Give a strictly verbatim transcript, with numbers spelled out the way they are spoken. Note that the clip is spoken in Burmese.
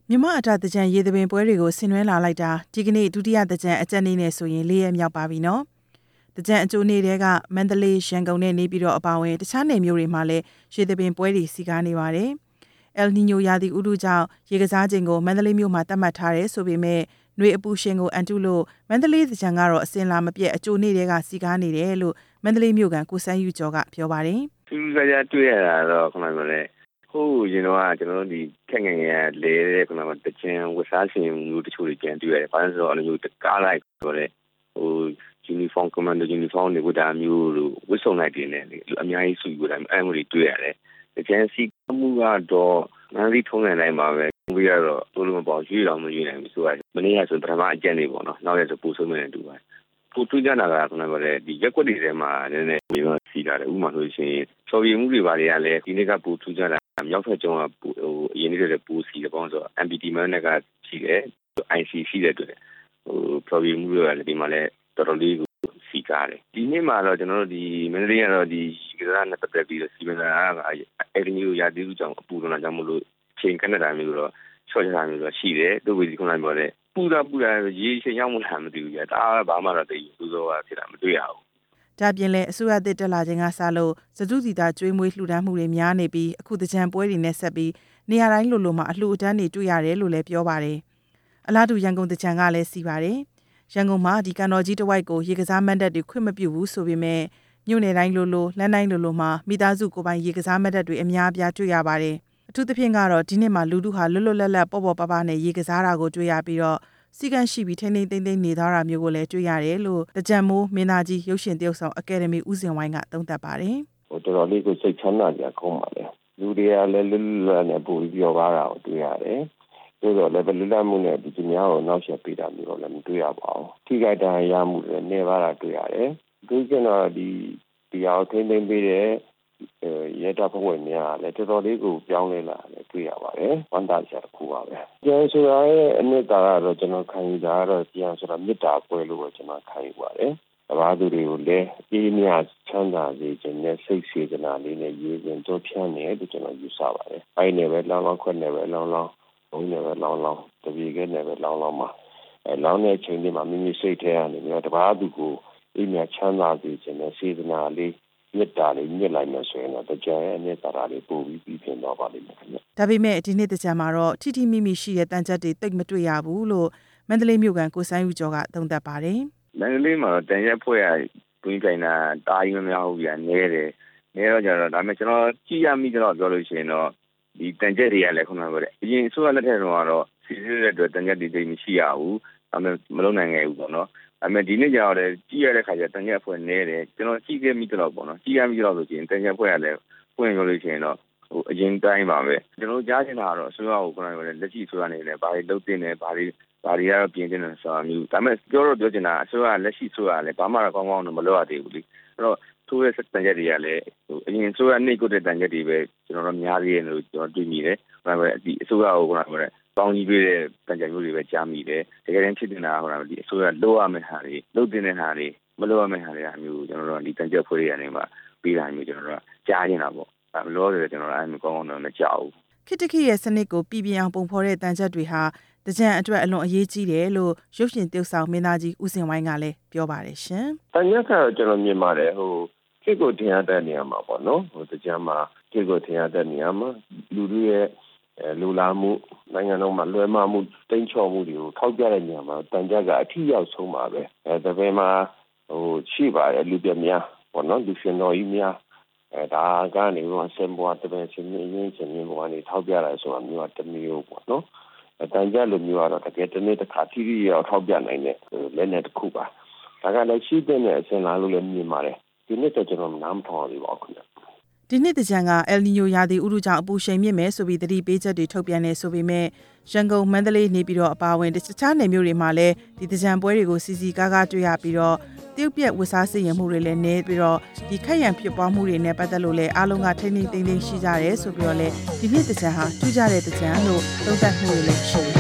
မြမအတာတကြံရေသပင်ပွဲတွေကိုဆင်နွှဲလာလိုက်တာဒီကနေ့ဒုတိယတကြံအကြက်နေ့နဲ့ဆိုရင်လေးရက်မြောက်ပါပြီနော်တကြံအကျိုးနေ့တွေကမန္တလေးရန်ကုန်နဲ့နေပြည်တော်အပါအဝင်တခြားနယ်မြို့တွေမှာလည်းရေသပင်ပွဲတွေစီကားနေပါတယ်အယ်နီညိုရာသီဥတုကြောင့်ရေကစားချိန်ကိုမန္တလေးမြို့မှာသတ်မှတ်ထားတယ်ဆိုပေမဲ့ຫນွေအပူရှင်ကိုအန်တုလို့မန္တလေးတကြံကတော့အစင်လာမပြတ်အကျိုးနေ့တွေကစီကားနေတယ်လို့မန္တလေးမြို့ကကိုစန်းယူကျော်ကပြောပါတယ်သူကကြတွေ့ရတာတော့ခဏမလဲဟိုရင်တော့ကျွန်တော်တို့ဒီခက်ငယ်ငယ်လဲတဲ့ခုနကတချင်ဝစားရှင်မျိုးတချို့တွေပြန်တွေ့ရတယ်။ဘာလို့ဆိုတော့အဲ့လိုမျိုးကားလိုက်ဆိုတော့ဟို uniform commando uniform တွေဝတ်တာမျိုးလို့ဝတ်စုံလိုက်တင်နေတယ်အများကြီးစုပြီးတော့အဲ့လိုတွေတွေ့ရတယ်။တချင်စီမှုကတော့မန္တလေးထုံးစံတိုင်းပါပဲ။ပြီးတော့တို့လိုမပေါ့ရွေးတော်မရွေးနိုင်ဘူးဆိုတော့မနေ့ကဆိုပထမအကျက်နေပေါ့နော်။နောက်ရက်ဆိုပူဆုံးနေတယ်တူပါတယ်။ကိုတွေ့ကြတာကခုနကလည်းဒီရက်ွက်တွေထဲမှာနည်းနည်းပြီးစီလာတယ်ဥပမာဆိုရှင်ဆော်ရီမှုတွေပါတွေကလည်းဒီနေ့ကပူထူးကြတာမြောက်ဖက်ကျောင်းကဟိုအရင်နေ့တွေပူစီတယ်ပေါ့ဆိုတော့ M P T မန်ကရှိတယ် I C ရှိတဲ့အတွက်ဟို problem တွေကလည်းဒီမှာလည်းတော်တော်လေးကိုစီကားတယ်ဒီနေ့မှာတော့ကျွန်တော်တို့ဒီမန္တလေးကတော့ဒီကစားနဲ့ပတ်သက်ပြီးတော့စီမံတာအဲ့ဒီမျိုးရာသီဥတုကြောင့်အပူလွန်တာကြောင့်မလို့ချိန်ခဏတာမျိုးတော့ချော့ချတာမျိုးတော့ရှိတယ်တို့ဝီဒီခုနကပြောတဲ့ပူတာပူတာရေချိန်ရောက်မှလားမသိဘူးကြာဒါဘာမှတော့တည်ဘူးဆိုတော့ဖြစ်တာမတွေ့ရဘူးဒါပြင်လဲအစိုးရသစ်တက်လာခြင်းကစလို့စတုစီတာကျွေးမွေးလှူဒန်းမှုတွေများနေပြီးအခုတကြံပွဲတွေနဲ့ဆက်ပြီးနေရာတိုင်းလိုလိုမှာအလှူအတန်းတွေတွေ့ရတယ်လို့လည်းပြောပါတယ်အလားတူရန်ကုန်တကြံကလည်းစီပါတယ်ရန်ကုန်မှာဒီကန်တော်ကြီးတစ်ဝိုက်ကိုရေကစားမတ်တပ်တွေခွင့်မပြုဘူးဆိုပေမဲ့မြို့နယ်တိုင်းလိုလိုလမ်းတိုင်းလိုလိုမှာမိသားစုကိုယ်ပိုင်ရေကစားမတ်တပ်တွေအများအပြားတွေ့ရပါတယ်အထူးသဖြင့်ကတော့ဒီနှစ်မှာလူထုဟာလွတ်လွတ်လပ်လပ်ပေါ့ပေါ့ပါပါနဲ့ရေကစားတာကိုတွေ့ရပြီးတော့စီကံရှိပြီးထိန်းထိန်းသိမ်းသိမ်းနေသွားတာမျိုးကိုလည်းတွေ့ရတယ်လို့တကြံမိုးမင်းသားကြီးရုပ်ရှင်တရုပ်ဆောင်အကယ်ဒမီဦးစင်ဝိုင်းကသုံးသပ်ပါတယ်ဟိုတော်တော်လေးကိုစိတ်ချမ်းသာကြကောင်းပါလေလူတွေကလည်းလွတ်လွတ်လပ်နဲ့ပို့ပြီးပြောပါတာကိုတွေ့ရတယ်ဆိုတော့လည်းလွတ်လပ်မှုနဲ့ဒီများကိုနောက်ဆက်ပေးတာမျိုးတော့လည်းမတွေ့ရပါဘူးထိခိုက်ဒဏ်ရာရမှုတွေနေပါတာတွေ့ရတယ်သူကျတော့ဒီဒီအောင်ထိန်းသိမ်းပေးတဲ့ရဲတပ်ဖွဲ့များလည်းတော်တော်လေးကိုပြောင်းလဲလာတယ်တွေ့ရပါတယ်။ဝန်တာချက်တစ်ခုပါပဲ။ကျန်ဆိုရရဲ့အနှစ်သာရတော့ကျွန်တော်ခံယူတာကတော့ကျန်ဆိုတာမေတ္တာပွဲလို့ပဲကျွန်တော်ခံယူပါတယ်။အလားတူတွေကိုလည်းအေးမြချမ်းသာစေခြင်းနဲ့စိတ်စေတနာလေးနဲ့ရည်ရင်တို့ဖြန်းနေလို့ကျွန်တော်ယူဆပါတယ်။အဲ့နဲ့ပဲလောင်းလောင်းခွက်နဲ့ပဲလောင်းလောင်းဘုံနဲ့ပဲလောင်းလောင်းတပြေကဲနဲ့ပဲလောင်းလောင်းမှာအဲလောင်းတဲ့ချိန်လေးမှာမိမိစိတ်ထဲကနေပြီးတော့တပါးသူကိုအေးမြချမ်းသာစေခြင်းနဲ့စေတနာလေးမြတ်တာလေးမြတ်လိုက်မှဆိုရင်တော့တကြံရဲ့အနှစ်သာရလေးပို့ပြီးပြီးပြင်တော့ပါလိမ့်မယ်ခင်ဗျ။ဒါပေမဲ့ဒီနှစ်တကြံမှာတော့ထိထိမိမိရှိတဲ့တန်ချက်တွေတိတ်မတွေ့ရဘူးလို့မန္တလေးမြို့ကကိုစန်းယူကျော်ကသုံးသပ်ပါတယ်။မန္တလေးမှာတန်ရက်ဖွဲ့ရတွင်းကြိုင်တာတားကြီးမများဘူးပြန်နေတယ်။နေတော့ကြတော့ဒါပေမဲ့ကျွန်တော်ကြည့်ရမိတော့ပြောလို့ရှိရင်တော့ဒီတန်ချက်တွေကလည်းခုနကပြောတဲ့အရင်အစိုးရလက်ထက်ကတော့စီစစ်တဲ့အတွက်တန်ချက်တွေတိတ်မရှိရဘူး။ဒါပေမဲ့မလုံနိုင်ခဲ့ဘူးပေါ့နော်။အမေဒီနေ့ကျတော့လည်းကြည့်ရတဲ့ခါကျတန်ရက်ဖွဲ့နေတယ်ကျွန်တော်ကြည့်ခဲ့မိတော့ပေါ့နော်ကြည့်ရမိတော့ဆိုရင်တန်ရက်ဖွဲ့ရလဲပွင့်လို့လို့ရှိရင်တော့ဟိုအရင်တိုင်းပါပဲကျွန်တော်ကြားချင်တာကတော့အစိုးရကိုခဏပြောတယ်လက်ရှိအစိုးရနေလည်းဘာတွေလုပ်တင်တယ်ဘာတွေဘာတွေကတော့ပြင်တင်တယ်ဆိုတာမျိုးဒါပေမဲ့ပြောတော့ပြောချင်တာအစိုးရလက်ရှိအစိုးရလည်းဘာမှတော့ကောင်းကောင်းတော့မလုပ်ရသေးဘူးလေအဲ့တော့ထိုးတဲ့တန်ရက်တွေကလည်းဟိုအရင်အစိုးရနှိပ်ကွတဲ့တန်ရက်တွေပဲကျွန်တော်တို့များသေးတယ်လို့ကျွန်တော်တွေ့မိတယ်ဒါပေမဲ့ဒီအစိုးရကိုခဏပြောတယ်ပေါင်းကြီးပေးတဲ့တန်ကြမျိုးတွေပဲကြားမိတယ်တကယ်တမ်းဖြစ်နေတာဟိုလားဒီအစိုးရလိုရမယ့်ဟာတွေလုပ်တင်တဲ့ဟာတွေမလုပ်ရမယ့်ဟာတွေအမျိုးကျွန်တော်တို့ဒီတန်ကြဖွဲ့တွေကနေမှပေးတာမျိုးကျွန်တော်တို့ကြားနေတာပေါ့အဲလိုဆိုကျွန်တော်တို့အဲ့မကောင်းအောင်တော့မကြောက်ဘူးခိတခိရဲ့စနစ်ကိုပြည်ပြအောင်ပုံဖော်တဲ့တန်ချက်တွေဟာတကြံအတွက်အလွန်အရေးကြီးတယ်လို့ရုပ်ရှင်တရုပ်ဆောင်မင်းသားကြီးဦးစင်ဝိုင်းကလည်းပြောပါတယ်ရှင်တန်ချက်ကတော့ကျွန်တော်မြင်ပါတယ်ဟိုခိကိုတင်ရတဲ့နေရာမှာပေါ့နော်ဟိုတကြံမှာခိကိုတင်ရတဲ့နေရာမှာလူတွေရဲ့အဲလူလာမှုနိုင်ငံတော်မှာလွယ်မမှုတိမ်ချော်မှုတွေကိုထောက်ပြတဲ့နေရာမှာတန်ကြကအထီးရောက်ဆုံးပါပဲအဲဒါပေမဲ့ဟိုရှိပါတယ်လူပြများပေါ့နော်လူရှင်တော်ကြီးများအဲဒါကနေတော့ဆင်ပွားတပည့်ရှင်ရင်းရှင်ရင်းပေါ်ကနေထောက်ပြရဆိုတာမျိုးကတမျိုးပေါ့နော်အတန်ကြလိုမျိုးကတော့တကယ်တနေ့တစ်ခါထီးထီးရောက်ထောက်ပြနိုင်တဲ့လက်နဲ့တစ်ခုပါဒါကလည်းရှိတဲ့အစဉ်လာလို့လည်းမြင်ပါတယ်ဒီနေ့တော့ကျွန်တော်နားမထောင်ရပါဘူးခင်ဗျဒီနှစ်တကြံကအယ်နီညိုရာသီဥတုကြောင့်အပူရှိန်မြင့်မယ်ဆိုပြီးသတိပေးချက်တွေထုတ်ပြန်နေဆိုပေမဲ့ရန်ကုန်မန္တလေးနေပြည်တော်အပါအဝင်တခြားနယ်မြို့တွေမှာလည်းဒီတကြံပွဲတွေကိုစီစီကားကားတွေ့ရပြီးတော့တရုတ်ပြက်ဝတ်စားစီရင်မှုတွေလည်းနေပြီးတော့ဒီခက်ရံဖြစ်ပွားမှုတွေနဲ့ပတ်သက်လို့လည်းအားလုံးကထိန်းထိန်းသိမ်းသိမ်းရှိကြတယ်ဆိုပြီးတော့လည်းဒီနှစ်တကြံဟာထူးခြားတဲ့တကြံလို့သုံးသပ်မှုတွေလည်းရှိတယ်